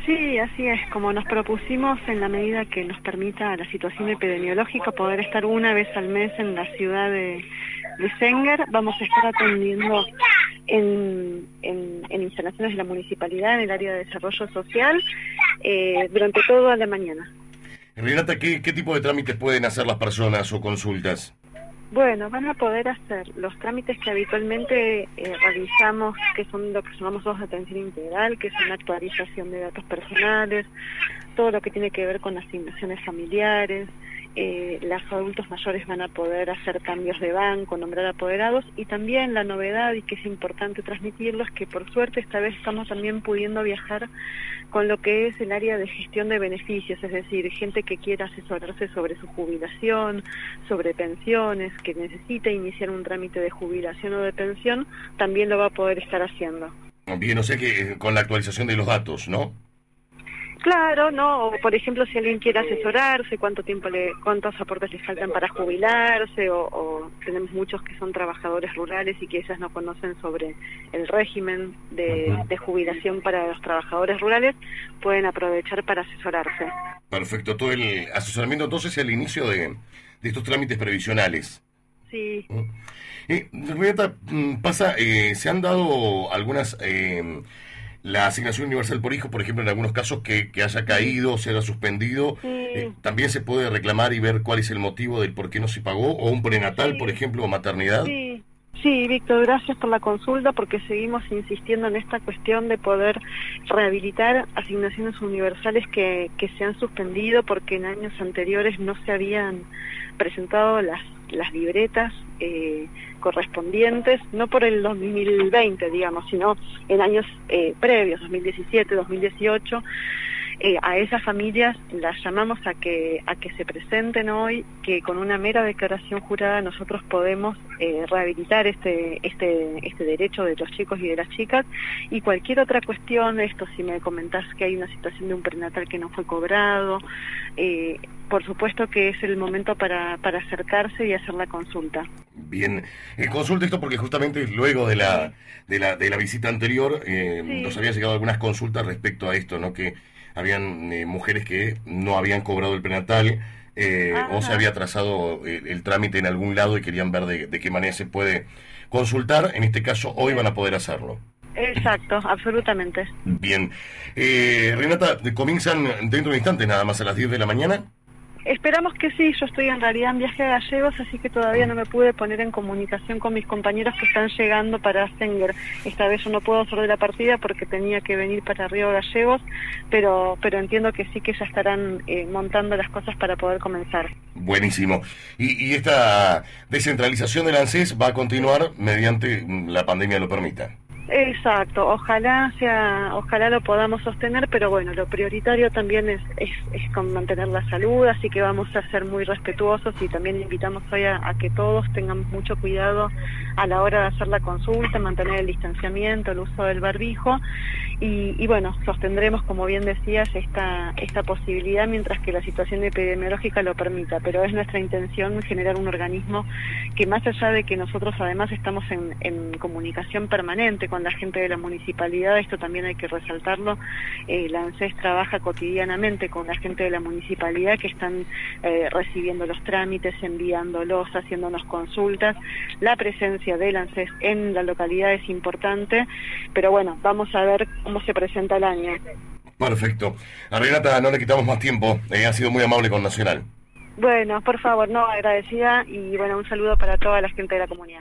Sí, así es, como nos propusimos en la medida que nos permita la situación epidemiológica poder estar una vez al mes en la ciudad de Senger. Vamos a estar atendiendo en instalaciones de la municipalidad, en el área de desarrollo social, durante toda la mañana. Renata, ¿qué tipo de trámites pueden hacer las personas o consultas? Bueno, van a poder hacer los trámites que habitualmente realizamos, que son lo que llamamos dos de atención integral, que es una actualización de datos personales, todo lo que tiene que ver con asignaciones familiares. Los adultos mayores van a poder hacer cambios de banco, nombrar apoderados, y también la novedad, y que es importante transmitirlo, es que por suerte esta vez estamos también pudiendo viajar con lo que es el área de gestión de beneficios, es decir, gente que quiera asesorarse sobre su jubilación, sobre pensiones, que necesite iniciar un trámite de jubilación o de pensión, también lo va a poder estar haciendo. Bien, o sea que con la actualización de los datos, ¿no? Claro, ¿no? O, por ejemplo, si alguien quiere asesorarse, cuántos aportes le faltan para jubilarse, o tenemos muchos que son trabajadores rurales y que ellas no conocen sobre el régimen de jubilación para los trabajadores rurales, pueden aprovechar para asesorarse. Perfecto, todo el asesoramiento entonces al inicio de estos trámites previsionales. Sí. Renata, se han dado algunas... la asignación universal por hijo, por ejemplo, en algunos casos que haya caído, se haya suspendido, también se puede reclamar y ver cuál es el motivo del por qué no se pagó, o un prenatal, por ejemplo, o maternidad. Sí, Víctor, gracias por la consulta, porque seguimos insistiendo en esta cuestión de poder rehabilitar asignaciones universales que se han suspendido porque en años anteriores no se habían presentado las libretas correspondientes, no por el 2020, digamos, sino en años previos, 2017, 2018. A esas familias las llamamos a que se presenten hoy, que con una mera declaración jurada nosotros podemos rehabilitar este derecho de los chicos y de las chicas, y cualquier otra cuestión, esto si me comentás que hay una situación de un prenatal que no fue cobrado, por supuesto que es el momento para acercarse y hacer la consulta. Bien, consulta esto porque justamente luego de la visita anterior nos habían llegado algunas consultas respecto a esto, ¿no? Que habían mujeres que no habían cobrado el prenatal o se había atrasado el trámite en algún lado y querían ver de qué manera se puede consultar. En este caso, hoy van a poder hacerlo. Exacto, absolutamente. Bien. Renata, comienzan dentro de instantes, nada más a las 10 de la mañana. Esperamos que sí, yo estoy en realidad en viaje a Gallegos, así que todavía no me pude poner en comunicación con mis compañeros que están llegando para Senger. Esta vez yo no puedo hacer de la partida porque tenía que venir para Río Gallegos, pero entiendo que sí, que ya estarán montando las cosas para poder comenzar. Buenísimo. Y esta descentralización del ANSES va a continuar mediante la pandemia lo permita. Exacto, ojalá lo podamos sostener, pero bueno, lo prioritario también es con mantener la salud, así que vamos a ser muy respetuosos y también invitamos hoy a que todos tengamos mucho cuidado a la hora de hacer la consulta, mantener el distanciamiento, el uso del barbijo, y bueno, sostendremos, como bien decías, esta posibilidad mientras que la situación epidemiológica lo permita, pero es nuestra intención generar un organismo que, más allá de que nosotros además estamos en comunicación permanente con la gente de la municipalidad, esto también hay que resaltarlo, la ANSES trabaja cotidianamente con la gente de la municipalidad que están recibiendo los trámites, enviándolos, haciéndonos consultas. La presencia del ANSES en la localidad es importante, pero bueno, vamos a ver cómo se presenta el año. Perfecto. A Renata no le quitamos más tiempo, ha sido muy amable con Nacional. Bueno, por favor, no, agradecida, y bueno, un saludo para toda la gente de la comunidad.